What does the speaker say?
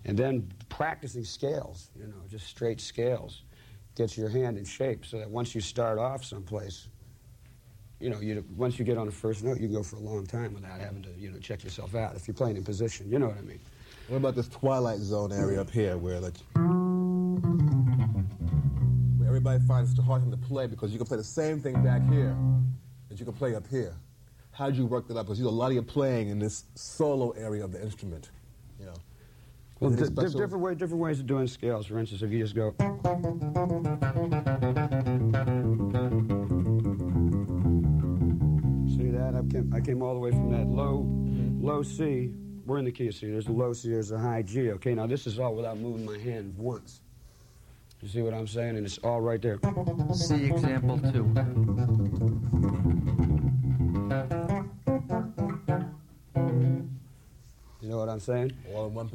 And then practicing scales, just straight scales, gets your hand in shape so that once you start off someplace, once you get on the first note, you can go for a long time without having to, check yourself out if you're playing in position. You know what I mean? What about this Twilight Zone area up here where everybody finds it hard to play because you can play the same thing back here that you can play up here? How did you work that up? Because a lot of your playing in this solo area of the instrument, Well, different ways of doing scales. For instance, if you just go... See that? I came all the way from that low C. We're in the key of C. There's a low C, there's a high G. Okay, now this is all without moving my hand once. You see what I'm saying? And it's all right there. See example 2. You know what I'm saying? All in one